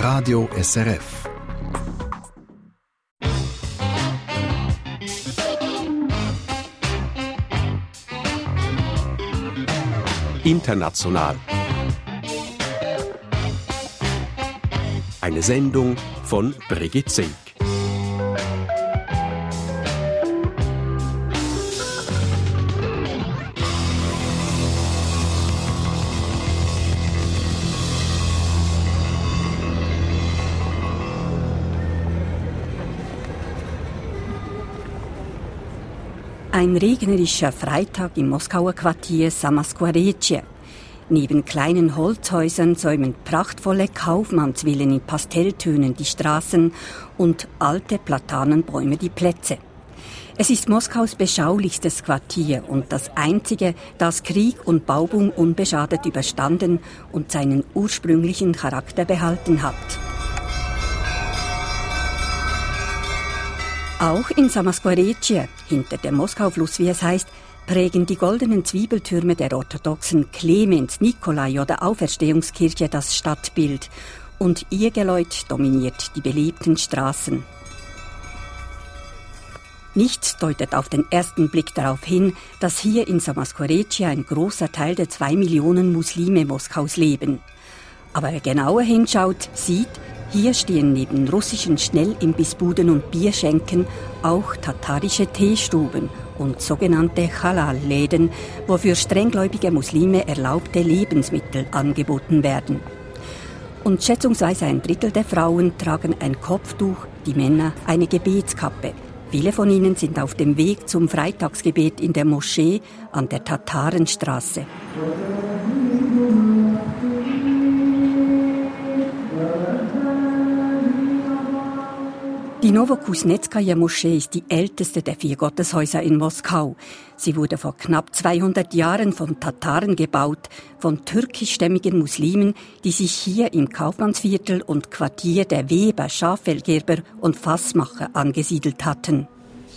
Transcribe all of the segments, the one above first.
Radio SRF. International. Eine Sendung von Brigitte Zink. Ein regnerischer Freitag im Moskauer Quartier Samaskvoretche. Neben kleinen Holzhäusern säumen prachtvolle Kaufmannsvillen in Pastelltönen die Straßen und alte Platanenbäume die Plätze. Es ist Moskaus beschaulichstes Quartier und das einzige, das Krieg und Bauboom unbeschadet überstanden und seinen ursprünglichen Charakter behalten hat. Auch in Samaskvoretche, hinter dem Moskaufluss, wie es heißt, prägen die goldenen Zwiebeltürme der orthodoxen Clemens, Nikolai oder Auferstehungskirche das Stadtbild und ihr Geläut dominiert die belebten Straßen. Nichts deutet auf den ersten Blick darauf hin, dass hier in Samaskvoretche ein großer Teil der 2 Millionen Muslime Moskaus leben. Aber wer genauer hinschaut, sieht, hier stehen neben russischen Schnellimbissbuden und Bierschenken auch tatarische Teestuben und sogenannte Halal-Läden, wo für strenggläubige Muslime erlaubte Lebensmittel angeboten werden. Und schätzungsweise 1/3 der Frauen tragen ein Kopftuch, die Männer eine Gebetskappe. Viele von ihnen sind auf dem Weg zum Freitagsgebet in der Moschee an der Tatarenstraße. Die Novokuznetskaja Moschee ist die älteste der 4 Gotteshäuser in Moskau. Sie wurde vor knapp 200 Jahren von Tataren gebaut, von türkischstämmigen Muslimen, die sich hier im Kaufmannsviertel und Quartier der Weber, Schafellgerber und Fassmacher angesiedelt hatten.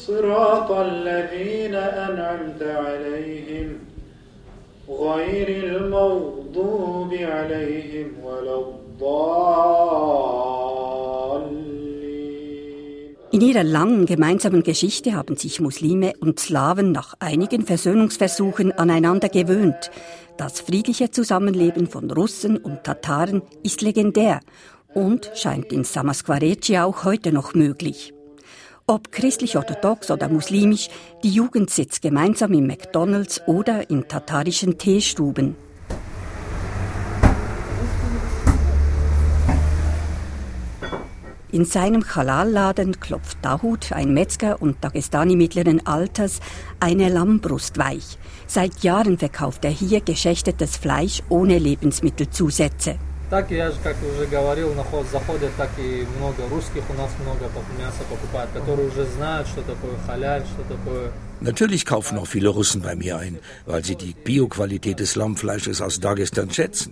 In ihrer langen gemeinsamen Geschichte haben sich Muslime und Slawen nach einigen Versöhnungsversuchen aneinander gewöhnt. Das friedliche Zusammenleben von Russen und Tataren ist legendär und scheint in Samaskvoretche auch heute noch möglich. Ob christlich-orthodox oder muslimisch, die Jugend sitzt gemeinsam im McDonald's oder in tatarischen Teestuben. In seinem Halal-Laden klopft Dahut, ein Metzger und Dagestani mittleren Alters, eine Lammbrust weich. Seit Jahren verkauft er hier geschächtetes Fleisch ohne Lebensmittelzusätze. Так я же, как уже говорил, заходят так и много русских, у нас много мяса покупают, которые уже знают, что такое халяль, что такое. Natürlich kaufen auch viele Russen bei mir ein, weil sie die Bioqualität des Lammfleisches aus Dagestan schätzen.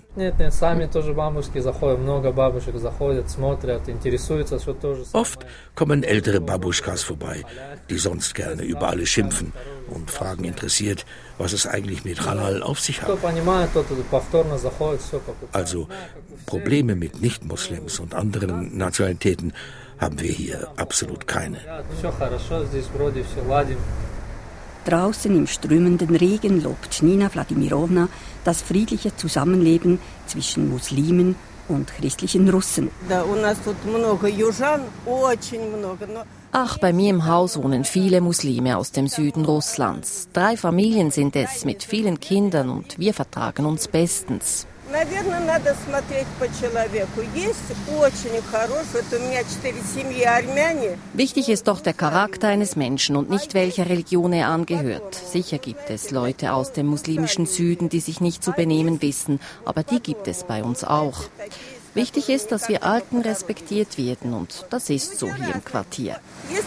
Oft kommen ältere Babuschkas vorbei, die sonst gerne über alles schimpfen und fragen interessiert, was es eigentlich mit Halal auf sich hat. Also Probleme mit Nicht-Muslims und anderen Nationalitäten haben wir hier absolut keine. Draußen im strömenden Regen lobt Nina Wladimirovna das friedliche Zusammenleben zwischen Muslimen und christlichen Russen. Ach, bei mir im Haus wohnen viele Muslime aus dem Süden Russlands. 3 Familien sind es mit vielen Kindern und wir vertragen uns bestens. Wichtig ist doch der Charakter eines Menschen und nicht welcher Religion er angehört. Sicher gibt es Leute aus dem muslimischen Süden, die sich nicht zu benehmen wissen, aber die gibt es bei uns auch. Wichtig ist, dass wir Alten respektiert werden und das ist so hier im Quartier.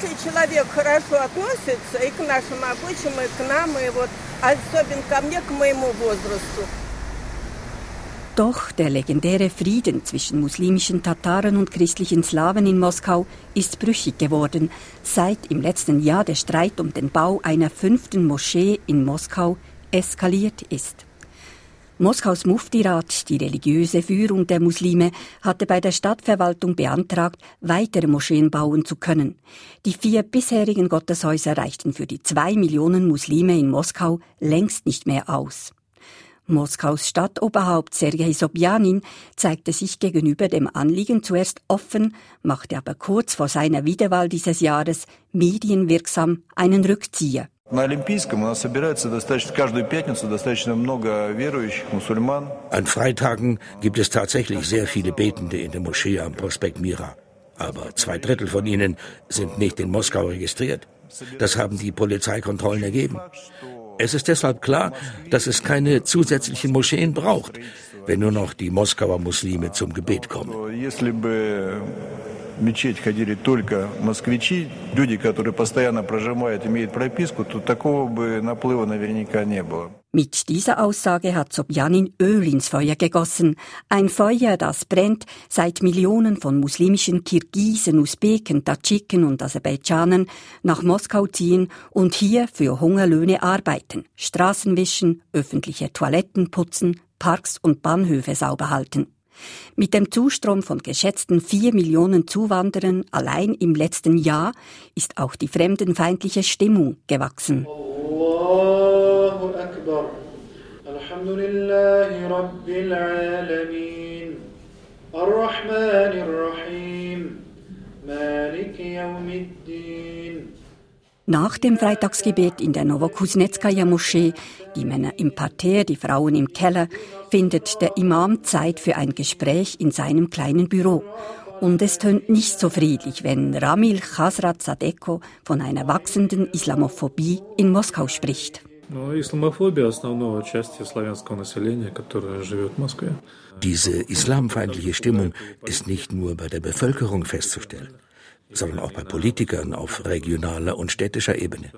Doch der legendäre Frieden zwischen muslimischen Tataren und christlichen Slawen in Moskau ist brüchig geworden, seit im letzten Jahr der Streit um den Bau einer 5. Moschee in Moskau eskaliert ist. Moskaus Muftirat, die religiöse Führung der Muslime, hatte bei der Stadtverwaltung beantragt, weitere Moscheen bauen zu können. Die 4 bisherigen Gotteshäuser reichten für die 2 Millionen Muslime in Moskau längst nicht mehr aus. Moskaus Stadtoberhaupt Sergei Sobjanin zeigte sich gegenüber dem Anliegen zuerst offen, machte aber kurz vor seiner Wiederwahl dieses Jahres medienwirksam einen Rückzieher. An Freitagen gibt es tatsächlich sehr viele Betende in der Moschee am Prospekt Mira. Aber 2/3 von ihnen sind nicht in Moskau registriert. Das haben die Polizeikontrollen ergeben. Es ist deshalb klar, dass es keine zusätzlichen Moscheen braucht, wenn nur noch die Moskauer Muslime zum Gebet kommen. Мечеть ходили только москвичи, люди, которые постоянно проживают, имеют прописку, то такого бы наплыва наверняка не было. Mit dieser Aussage hat Sobjanin Öl ins Feuer gegossen. Ein Feuer, das brennt, seit Millionen von muslimischen Kirgisen, Usbeken, Tadschiken und Aserbaidschanern nach Moskau ziehen und hier für Hungerlöhne arbeiten, Straßen wischen, öffentliche Toiletten putzen, Parks und Bahnhöfe sauber halten. Mit dem Zustrom von geschätzten 4 Millionen Zuwanderern allein im letzten Jahr ist auch die fremdenfeindliche Stimmung gewachsen. Allahu Akbar. Alhamdulillahi Rabbil Alamin. Ar-Rahmanir Rahim. Maliki Yawmiddin. Nach dem Freitagsgebet in der Novokuznetskaja-Moschee, die Männer im Parterre, die Frauen im Keller, findet der Imam Zeit für ein Gespräch in seinem kleinen Büro. Und es tönt nicht so friedlich, wenn Ramil Khazratsadeko von einer wachsenden Islamophobie in Moskau spricht. Diese islamfeindliche Stimmung ist nicht nur bei der Bevölkerung festzustellen, sondern auch bei Politikern auf regionaler und städtischer Ebene.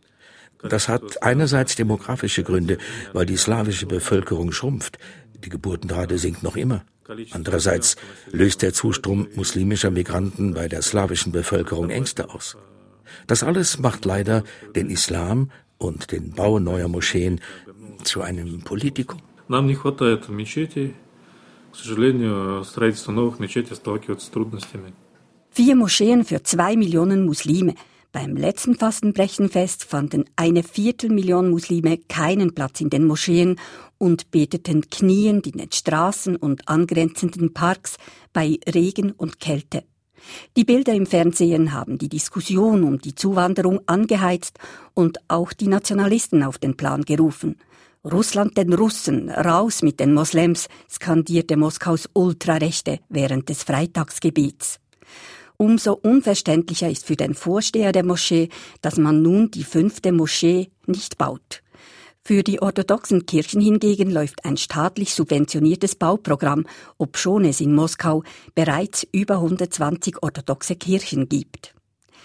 Das hat einerseits demografische Gründe, weil die slawische Bevölkerung schrumpft, die Geburtenrate sinkt noch immer. Andererseits löst der Zustrom muslimischer Migranten bei der slawischen Bevölkerung Ängste aus. Das alles macht leider den Islam und den Bau neuer Moscheen zu einem Politikum. Нам не хватает мечетей. К сожалению, строительство новых мечетей сталкивается с трудностями. 4 Moscheen für 2 Millionen Muslime. Beim letzten Fastenbrechenfest fanden 1/4 Million Muslime keinen Platz in den Moscheen und beteten kniend in den Straßen und angrenzenden Parks bei Regen und Kälte. Die Bilder im Fernsehen haben die Diskussion um die Zuwanderung angeheizt und auch die Nationalisten auf den Plan gerufen. Russland den Russen, raus mit den Moslems, skandierte Moskaus Ultrarechte während des Freitagsgebets. Umso unverständlicher ist für den Vorsteher der Moschee, dass man nun die 5. Moschee nicht baut. Für die orthodoxen Kirchen hingegen läuft ein staatlich subventioniertes Bauprogramm, obschon es in Moskau bereits über 120 orthodoxe Kirchen gibt.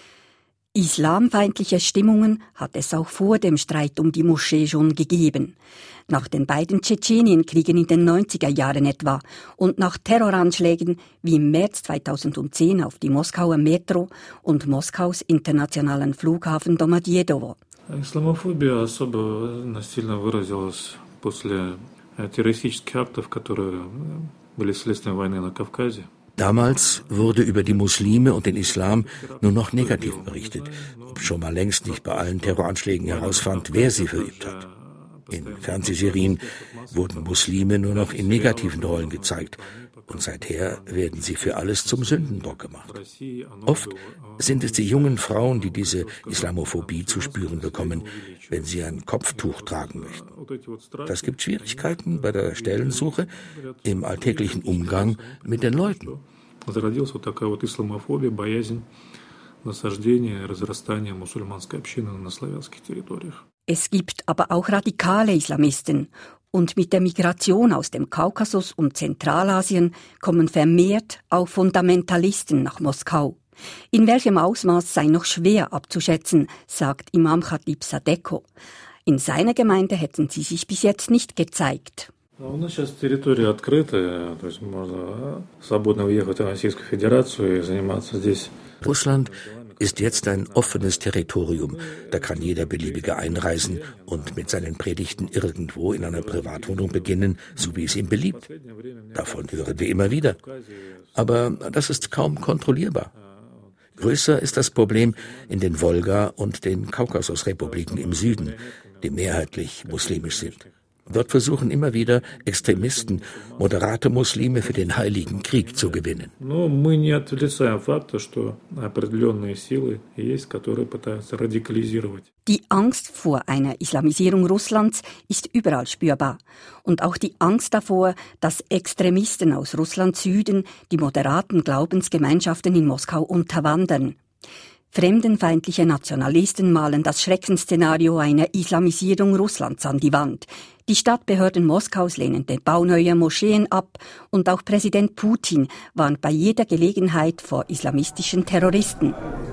Islamfeindliche Stimmungen hat es auch vor dem Streit um die Moschee schon gegeben. Nach den beiden Tschetschenienkriegen in den 90er Jahren etwa und nach Terroranschlägen wie im März 2010 auf die Moskauer Metro und Moskaus internationalen Flughafen Домодедово. Исламофобия особо сильно выразилась после террористических актов, которые были следствием войны на Кавказе. Damals wurde über die Muslime und den Islam nur noch negativ berichtet, obschon man längst nicht bei allen Terroranschlägen herausfand, wer sie verübt hat. In Fernsehserien wurden Muslime nur noch in negativen Rollen gezeigt und seither werden sie für alles zum Sündenbock gemacht. Oft sind es die jungen Frauen, die diese Islamophobie zu spüren bekommen, wenn sie ein Kopftuch tragen möchten. Das gibt Schwierigkeiten bei der Stellensuche, im alltäglichen Umgang mit den Leuten. Es gibt aber auch radikale Islamisten. Und mit der Migration aus dem Kaukasus und Zentralasien kommen vermehrt auch Fundamentalisten nach Moskau. In welchem Ausmaß sei noch schwer abzuschätzen, sagt Imam Khatib Sadeko. In seiner Gemeinde hätten sie sich bis jetzt nicht gezeigt. У нас сейчас территория открытая, то есть можно свободно въехать в Российскую Федерацию и заниматься здесь. Russland ist jetzt ein offenes Territorium. Da kann jeder Beliebige einreisen und mit seinen Predigten irgendwo in einer Privatwohnung beginnen, so wie es ihm beliebt. Davon hören wir immer wieder. Aber das ist kaum kontrollierbar. Größer ist das Problem in den Wolga- und den Kaukasusrepubliken im Süden, die mehrheitlich muslimisch sind. Dort versuchen immer wieder Extremisten, moderate Muslime für den Heiligen Krieg zu gewinnen. Die Angst vor einer Islamisierung Russlands ist überall spürbar. Und auch die Angst davor, dass Extremisten aus Russlands Süden die moderaten Glaubensgemeinschaften in Moskau unterwandern. Fremdenfeindliche Nationalisten malen das Schreckensszenario einer Islamisierung Russlands an die Wand. Die Stadtbehörden Moskaus lehnen den Bau neuer Moscheen ab und auch Präsident Putin warnt bei jeder Gelegenheit vor islamistischen Terroristen.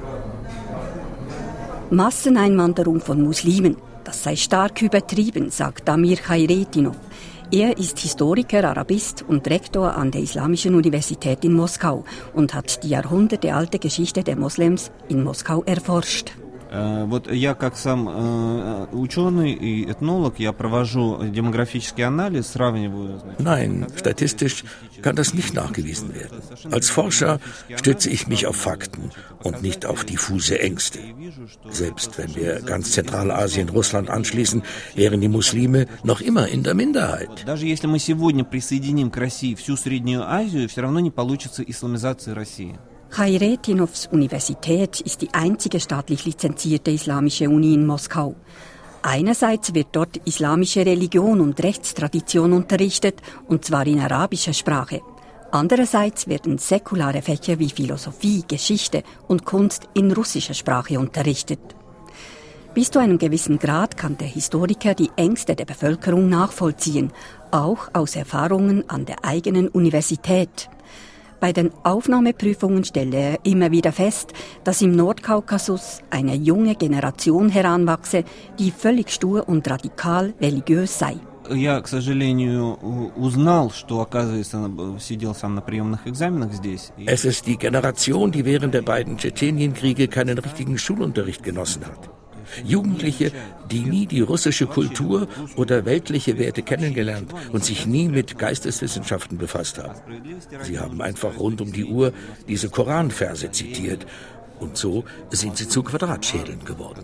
Masseneinwanderung von Muslimen, das sei stark übertrieben, sagt Damir Hayretinov. Er ist Historiker, Arabist und Rektor an der Islamischen Universität in Moskau und hat die jahrhundertealte Geschichte der Moslems in Moskau erforscht. Вот я как сам ученый и этнолог, я провожу демографический анализ, сравниваю. Nein, statistisch kann das nicht nachgewiesen werden. Als Forscher stütze ich mich auf Fakten und nicht auf diffuse Ängste. Selbst wenn wir ganz Zentralasien Russland anschließen, wären die Muslime noch immer in der Minderheit. Даже если мы сегодня присоединим к России всю Среднюю Азию, все равно не получится исламизация России. Hayretinovs Universität ist die einzige staatlich lizenzierte islamische Uni in Moskau. Einerseits wird dort islamische Religion und Rechtstradition unterrichtet, und zwar in arabischer Sprache. Andererseits werden säkulare Fächer wie Philosophie, Geschichte und Kunst in russischer Sprache unterrichtet. Bis zu einem gewissen Grad kann der Historiker die Ängste der Bevölkerung nachvollziehen, auch aus Erfahrungen an der eigenen Universität. Bei den Aufnahmeprüfungen stelle er immer wieder fest, dass im Nordkaukasus eine junge Generation heranwachse, die völlig stur und radikal religiös sei. Я, к сожалению, узнал, что, оказывается, сидел сам на приемных экзаменах здесь. Es ist die Generation, die während der beiden Tschetschenienkriege keinen richtigen Schulunterricht genossen hat. Jugendliche, die nie die russische Kultur oder weltliche Werte kennengelernt und sich nie mit Geisteswissenschaften befasst haben. Sie haben einfach rund um die Uhr diese Koranverse zitiert. Und so sind sie zu Quadratschädeln geworden.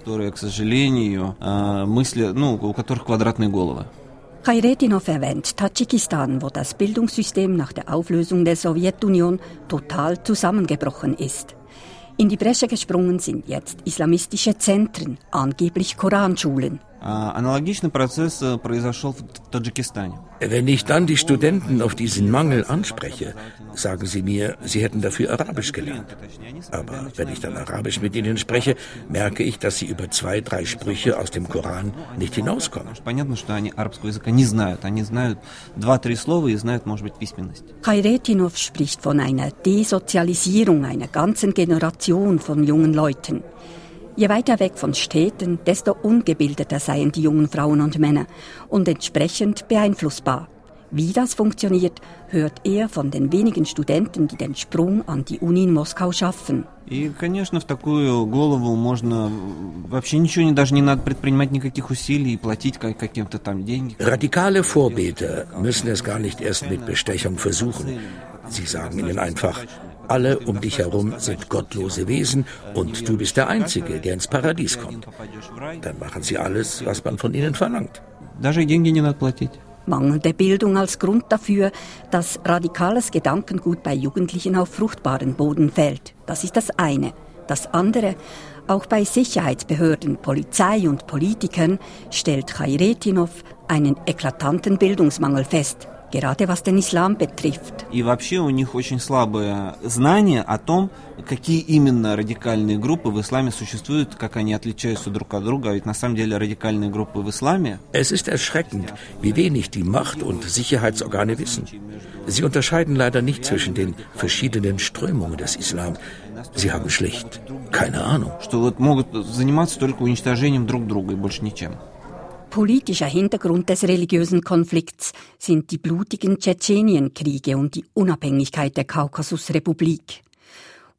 Hayretinov erwähnt Tadschikistan, wo das Bildungssystem nach der Auflösung der Sowjetunion total zusammengebrochen ist. In die Bresche gesprungen sind jetzt islamistische Zentren, angeblich Koranschulen. Аналогичный процесс произошел в Таджикистане. Wenn ich dann die Studenten auf diesen Mangel anspreche, sagen sie mir, sie hätten dafür Arabisch gelernt. Aber wenn ich dann Arabisch mit ihnen spreche, merke ich, dass sie über 2, 3 Sprüche aus dem Koran nicht hinauskommen. Понятно, что они арабского языка не знают. Они знают 2-3 слова и знают, может быть, письменность. Hayretinov spricht von einer Desozialisierung einer ganzen Generation von jungen Leuten. Je weiter weg von Städten, desto ungebildeter seien die jungen Frauen und Männer und entsprechend beeinflussbar. Wie das funktioniert, hört er von den wenigen Studenten, die den Sprung an die Uni in Moskau schaffen. И, конечно, в такую голову можно вообще ничего даже не надо предпринимать никаких усилий и платить каким-то там деньги. Radikale Vorbeter müssen es gar nicht erst mit Bestechung versuchen. Sie sagen ihnen einfach: Alle um dich herum sind gottlose Wesen und du bist der Einzige, der ins Paradies kommt. Dann machen sie alles, was man von ihnen verlangt. Даже деньги не надо платить. Mangelnde Bildung als Grund dafür, dass radikales Gedankengut bei Jugendlichen auf fruchtbaren Boden fällt. Das ist das eine. Das andere, auch bei Sicherheitsbehörden, Polizei und Politikern stellt Hayretinov einen eklatanten Bildungsmangel fest. Gerade was den Islam betrifft. И вообще у них очень слабое знание о том, какие именно радикальные группы в исламе существуют, как они отличаются друг от друга. Ведь на самом деле радикальные группы в исламе... Es ist erschreckend, wie wenig die Macht- und Sicherheitsorgane wissen. Sie unterscheiden leider nicht zwischen den verschiedenen Strömungen des Islam. Sie haben schlicht keine Ahnung. Что вот могут заниматься только уничтожением друг друга и больше ничем. Politischer Hintergrund des religiösen Konflikts sind die blutigen Tschetschenienkriege und die Unabhängigkeit der Kaukasusrepublik.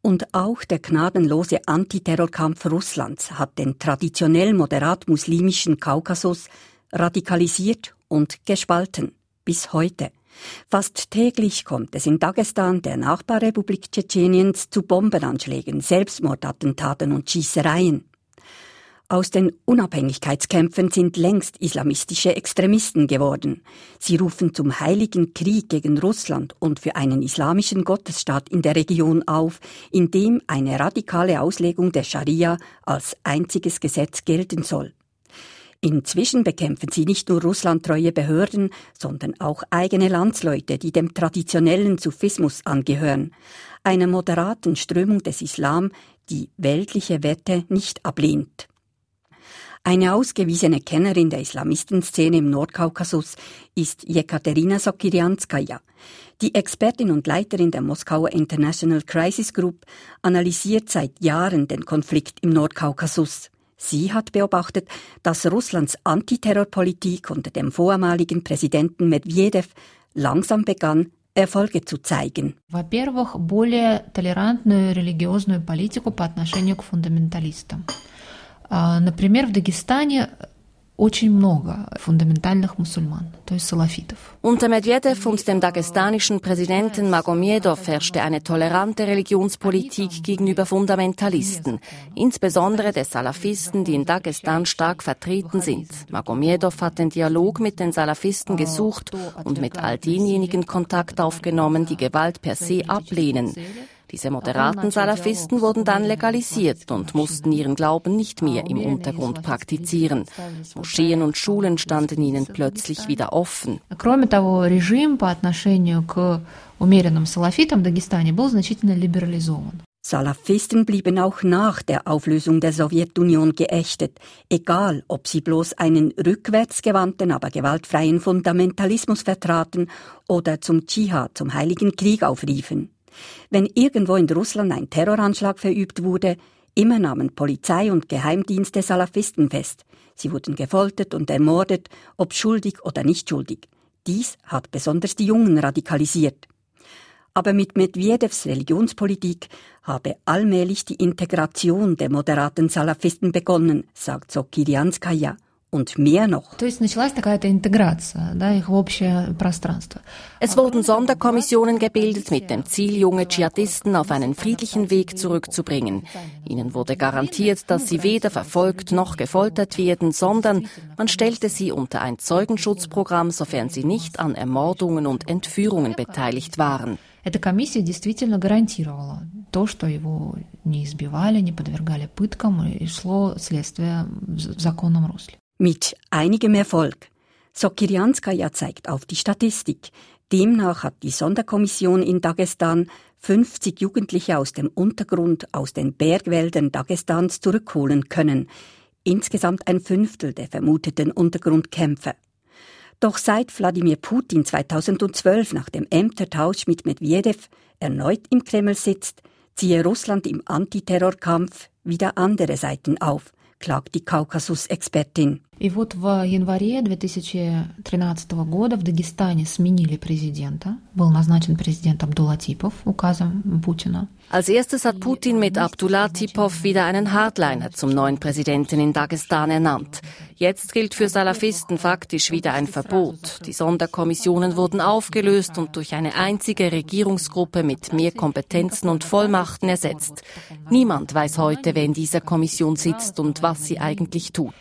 Und auch der gnadenlose Antiterrorkampf Russlands hat den traditionell moderat-muslimischen Kaukasus radikalisiert und gespalten. Bis heute. Fast täglich kommt es in Dagestan, der Nachbarrepublik Tschetscheniens, zu Bombenanschlägen, Selbstmordattentaten und Schießereien. Aus den Unabhängigkeitskämpfen sind längst islamistische Extremisten geworden. Sie rufen zum heiligen Krieg gegen Russland und für einen islamischen Gottesstaat in der Region auf, in dem eine radikale Auslegung der Scharia als einziges Gesetz gelten soll. Inzwischen bekämpfen sie nicht nur russlandtreue Behörden, sondern auch eigene Landsleute, die dem traditionellen Sufismus angehören, einer moderaten Strömung des Islam, die weltliche Werte nicht ablehnt. Eine ausgewiesene Kennerin der Islamistenszene im Nordkaukasus ist Jekaterina Sokirjanskaja. Die Expertin und Leiterin der Moskauer International Crisis Group analysiert seit Jahren den Konflikt im Nordkaukasus. Sie hat beobachtet, dass Russlands Antiterrorpolitik unter dem vormaligen Präsidenten Medvedev langsam begann, Erfolge zu zeigen. Во-первых, более толерантную религиозную политику по отношению к фундаменталистам. Например, в Дагестане очень много фундаментальных мусульман, то есть салафитов. Unter Medvedev und dem dagestanischen Präsidenten Magomedov herrschte eine tolerante Religionspolitik gegenüber Fundamentalisten, insbesondere der Salafisten, die in Dagestan stark vertreten sind. Magomedov hat den Dialog mit den Salafisten gesucht und mit all denjenigen Kontakt aufgenommen, die Gewalt per se ablehnen. Diese moderaten Salafisten wurden dann legalisiert und mussten ihren Glauben nicht mehr im Untergrund praktizieren. Moscheen und Schulen standen ihnen plötzlich wieder offen. Кроме того, режим по отношению к умеренным салафитам в Дагестане был значительно либерализован. Salafisten blieben auch nach der Auflösung der Sowjetunion geächtet, egal ob sie bloß einen rückwärtsgewandten, aber gewaltfreien Fundamentalismus vertraten oder zum Dschihad, zum Heiligen Krieg aufriefen. Wenn irgendwo in Russland ein Terroranschlag verübt wurde, immer nahmen Polizei und Geheimdienste Salafisten fest. Sie wurden gefoltert und ermordet, ob schuldig oder nicht schuldig. Dies hat besonders die Jungen radikalisiert. Aber mit Medvedevs Religionspolitik habe allmählich die Integration der moderaten Salafisten begonnen, sagt Sokirjanskaja. Und mehr noch. То есть началась какая-то интеграция, да, их в общее пространство. Es wurden Sonderkommissionen gebildet mit dem Ziel, junge Dschihadisten auf einen friedlichen Weg zurückzubringen. Ihnen wurde garantiert, dass sie weder verfolgt noch gefoltert werden, sondern man stellte sie unter ein Zeugenschutzprogramm, sofern sie nicht an Ermordungen und Entführungen beteiligt waren. Эта комиссия действительно гарантировала то, что его не избивали, не подвергали пыткам и шло следствие в законном русле. Mit einigem Erfolg. Sokirjanskaja zeigt auf die Statistik. Demnach hat die Sonderkommission in Dagestan 50 Jugendliche aus dem Untergrund, aus den Bergwäldern Dagestans zurückholen können. Insgesamt ein Fünftel der vermuteten Untergrundkämpfer. Doch seit Wladimir Putin 2012 nach dem Ämtertausch mit Medvedev erneut im Kreml sitzt, ziehe Russland im Antiterrorkampf wieder andere Seiten auf, klagt die Kaukasus-Expertin. И вот в январе 2013 года в Дагестане сменили президента. Был назначен президент Абдулла Типов указом Путина. Als erstes hat Putin mit Abdullah Tipov wieder einen Hardliner zum neuen Präsidenten in Dagestan ernannt. Jetzt gilt für Salafisten faktisch wieder ein Verbot. Die Sonderkommissionen wurden aufgelöst und durch eine einzige Regierungsgruppe mit mehr Kompetenzen und Vollmachten ersetzt. Niemand weiß heute, wer in dieser Kommission sitzt und was sie eigentlich tut.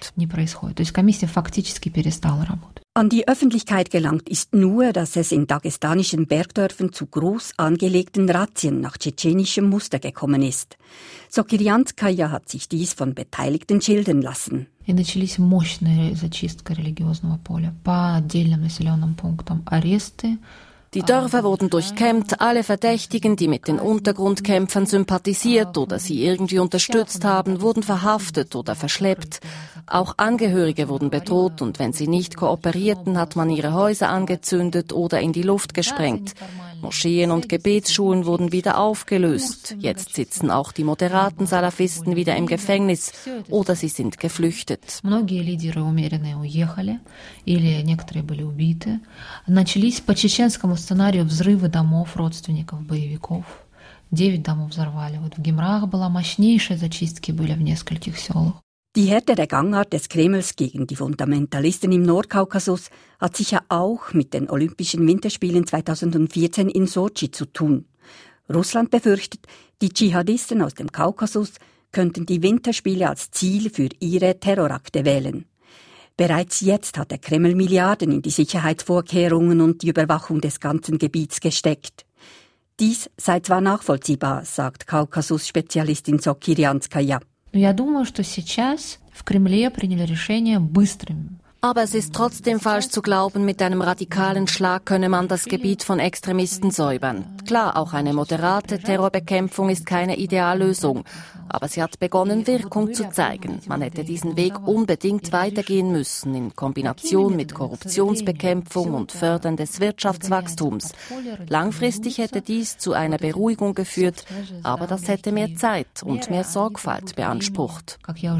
An die Öffentlichkeit gelangt ist nur, dass es in dagestanischen Bergdörfern zu groß angelegten Razzien nach tschetschenischem Muster gekommen ist. Sokirjanskaja hat sich dies von Beteiligten schildern lassen. И начались мощная зачистка религиозного поля по отдельным населенным пунктам, аресты. Die Dörfer wurden durchkämmt, alle Verdächtigen, die mit den Untergrundkämpfern sympathisiert oder sie irgendwie unterstützt haben, wurden verhaftet oder verschleppt. Auch Angehörige wurden bedroht und wenn sie nicht kooperierten, hat man ihre Häuser angezündet oder in die Luft gesprengt. Moscheen und Gebetsschulen wurden wieder aufgelöst. Jetzt sitzen auch die moderaten Salafisten wieder im Gefängnis oder sie sind geflüchtet. Многие лидеры умеренные уехали или некоторые были убиты. Начались по чеченскому сценарию взрывы домов родственников боевиков. 9 домов взорвали. Вот в Гимрах была мощнейшие зачистки были в нескольких селах. Die härtere Gangart des Kremls gegen die Fundamentalisten im Nordkaukasus hat sicher auch mit den Olympischen Winterspielen 2014 in Sotschi zu tun. Russland befürchtet, die Dschihadisten aus dem Kaukasus könnten die Winterspiele als Ziel für ihre Terrorakte wählen. Bereits jetzt hat der Kreml Milliarden in die Sicherheitsvorkehrungen und die Überwachung des ganzen Gebiets gesteckt. Dies sei zwar nachvollziehbar, sagt Kaukasus-Spezialistin Sokirjanskaja. Я думаю, что сейчас в Кремле приняли решение быстрым. Aber es ist trotzdem falsch zu glauben, mit einem radikalen Schlag könne man das Gebiet von Extremisten säubern. Klar, auch eine moderate Terrorbekämpfung ist keine Ideallösung. Aber sie hat begonnen, Wirkung zu zeigen. Man hätte diesen Weg unbedingt weitergehen müssen, in Kombination mit Korruptionsbekämpfung und Fördern des Wirtschaftswachstums. Langfristig hätte dies zu einer Beruhigung geführt, aber das hätte mehr Zeit und mehr Sorgfalt beansprucht.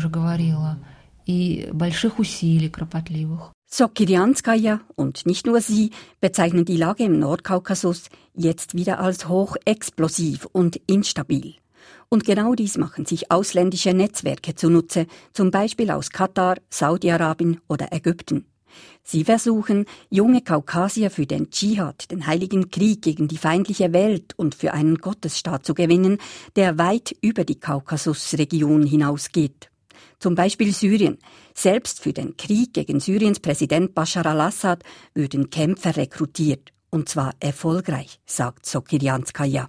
Sokirjanskaja und nicht nur sie bezeichnen die Lage im Nordkaukasus jetzt wieder als hochexplosiv und instabil. Und genau dies machen sich ausländische Netzwerke zunutze, zum Beispiel aus Katar, Saudi-Arabien oder Ägypten. Sie versuchen, junge Kaukasier für den Dschihad, den heiligen Krieg gegen die feindliche Welt und für einen Gottesstaat zu gewinnen, der weit über die Kaukasusregion hinausgeht. Zum Beispiel Syrien. Selbst für den Krieg gegen Syriens Präsident Bashar al-Assad würden Kämpfer rekrutiert. Und zwar erfolgreich, sagt Sokirjanskaja.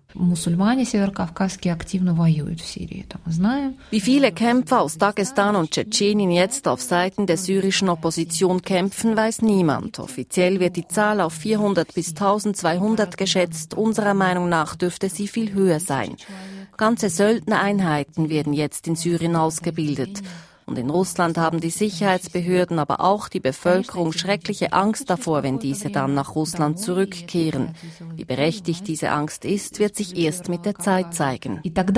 Wie viele Kämpfer aus Dagestan und Tschetschenien jetzt auf Seiten der syrischen Opposition kämpfen, weiß niemand. Offiziell wird die Zahl auf 400 bis 1200 geschätzt. Unserer Meinung nach dürfte sie viel höher sein. Ganze Söldnereinheiten werden jetzt in Syrien ausgebildet. Und in Russland haben die Sicherheitsbehörden, aber auch die Bevölkerung schreckliche Angst davor, wenn diese dann nach Russland zurückkehren. Wie berechtigt diese Angst ist, wird sich erst mit der Zeit zeigen.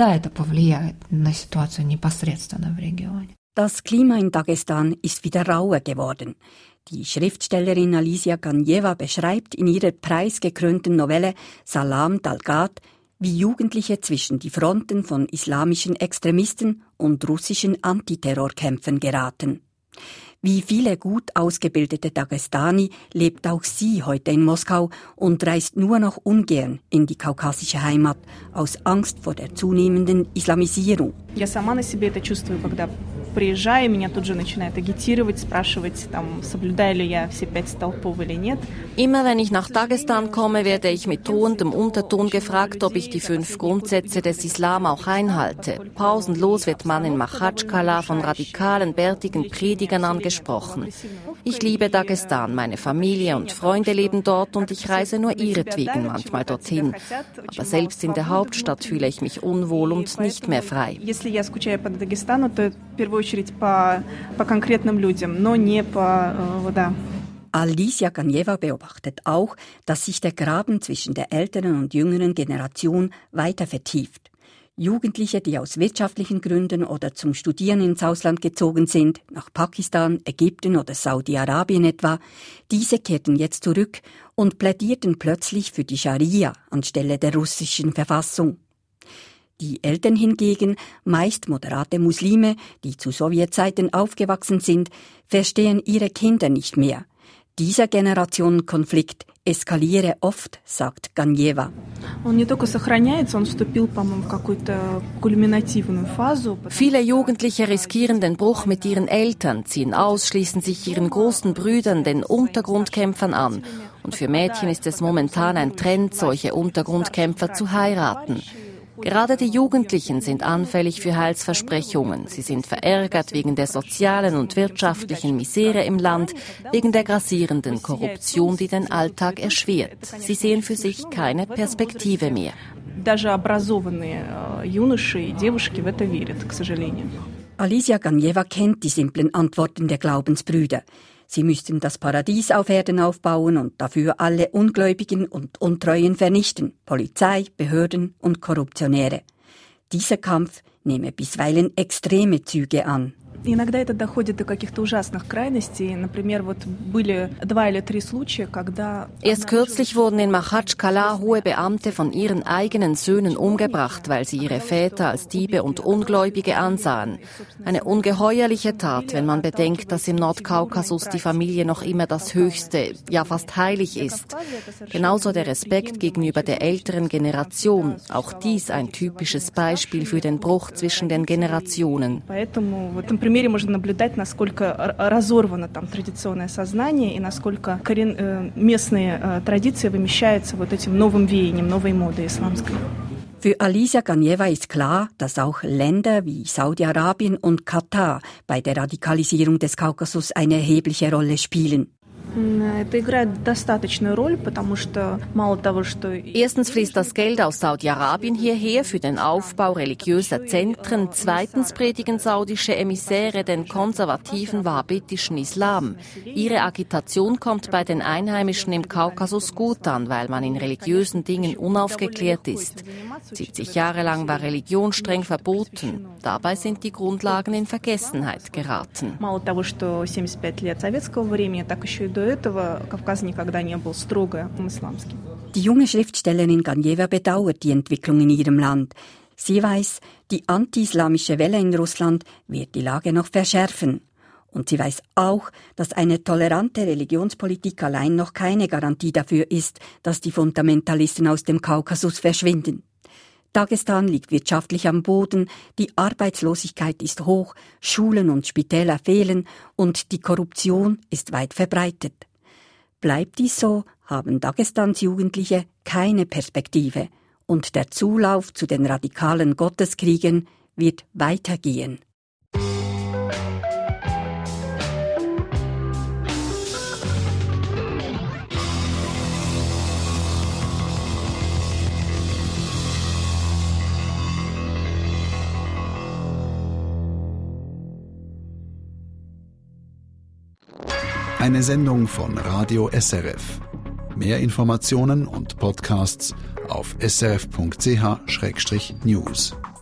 Das Klima in Dagestan ist wieder rauer geworden. Die Schriftstellerin Alicia Ganjewa beschreibt in ihrer preisgekrönten Novelle Salam Dalgat, wie Jugendliche zwischen die Fronten von islamischen Extremisten und russischen Antiterrorkämpfern geraten. Wie viele gut ausgebildete Dagestani lebt auch sie heute in Moskau und reist nur noch ungern in die kaukasische Heimat aus Angst vor der zunehmenden Islamisierung. Приезжаю, меня тут же начинают агитировать, спрашивать, соблюдаю ли я все 5 столпов или нет. Immer wenn ich nach Dagestan komme, werde ich mit drohendem Unterton gefragt, ob ich die 5 Grundsätze des Islam auch einhalte. Pausenlos wird man in Machatschkala von radikalen, bärtigen Predigern angesprochen. Ich liebe Dagestan, meine Familie und Freunde leben dort und ich reise nur ihretwegen manchmal dorthin. Aber selbst in der Hauptstadt fühle ich mich unwohl und nicht mehr frei. Alicia Ganjewa beobachtet auch, dass sich der Graben zwischen der älteren und jüngeren Generation weiter vertieft. Jugendliche, die aus wirtschaftlichen Gründen oder zum Studieren ins Ausland gezogen sind, nach Pakistan, Ägypten oder Saudi-Arabien etwa, diese kehrten jetzt zurück und plädierten plötzlich für die Scharia anstelle der russischen Verfassung. Die Eltern hingegen, meist moderate Muslime, die zu Sowjetzeiten aufgewachsen sind, verstehen ihre Kinder nicht mehr. Dieser Generationenkonflikt eskaliere oft, sagt Ganjewa. Viele Jugendliche riskieren den Bruch mit ihren Eltern, ziehen aus, schließen sich ihren großen Brüdern, den Untergrundkämpfern an. Und für Mädchen ist es momentan ein Trend, solche Untergrundkämpfer zu heiraten. Gerade die Jugendlichen sind anfällig für Heilsversprechungen. Sie sind verärgert wegen der sozialen und wirtschaftlichen Misere im Land, wegen der grassierenden Korruption, die den Alltag erschwert. Sie sehen für sich keine Perspektive mehr. Alicia Ganjewa kennt die simplen Antworten der Glaubensbrüder. Sie müssten das Paradies auf Erden aufbauen und dafür alle Ungläubigen und Untreuen vernichten, Polizei, Behörden und Korruptionäre. Dieser Kampf nehme bisweilen extreme Züge an. Иногда это доходит до каких-то ужасных крайностей. Например, вот были 2 или 3 случая, когда... Erst kürzlich wurden in Makhachkala hohe Beamte von ihren eigenen Söhnen umgebracht, weil sie ihre Väter als Diebe und Ungläubige ansahen. Eine ungeheuerliche Tat, wenn man bedenkt, dass im Nordkaukasus die Familie noch immer das Höchste, ja fast heilig ist. Genauso der Respekt gegenüber der älteren Generation. Auch dies ein typisches Beispiel für den Bruch zwischen den Generationen. В примере можно наблюдать, насколько разорвано там традиционное сознание и насколько местные традиции вымещаются вот этим новым веянием, новой моды исламской. Für Alicia Ganeva ist klar, dass auch Länder wie Saudi-Arabien und Katar bei der Radikalisierung des Kaukasus eine erhebliche Rolle spielen. Erstens fließt das Geld aus Saudi-Arabien hierher für den Aufbau religiöser Zentren. Zweitens predigen saudische Emissäre den konservativen wahhabitischen Islam. Ihre Agitation kommt bei den Einheimischen im Kaukasus gut an, weil man in religiösen Dingen unaufgeklärt ist. 70 Jahre lang war Religion streng verboten. Dabei sind die Grundlagen in Vergessenheit geraten. Die junge Schriftstellerin Ganeva bedauert die Entwicklung in ihrem Land. Sie weiß, die anti-islamische Welle in Russland wird die Lage noch verschärfen. Und sie weiß auch, dass eine tolerante Religionspolitik allein noch keine Garantie dafür ist, dass die Fundamentalisten aus dem Kaukasus verschwinden. Dagestan liegt wirtschaftlich am Boden, die Arbeitslosigkeit ist hoch, Schulen und Spitäler fehlen und die Korruption ist weit verbreitet. Bleibt dies so, haben Dagestans Jugendliche keine Perspektive und der Zulauf zu den radikalen Gotteskriegen wird weitergehen. Eine Sendung von Radio SRF. Mehr Informationen und Podcasts auf srf.ch/news.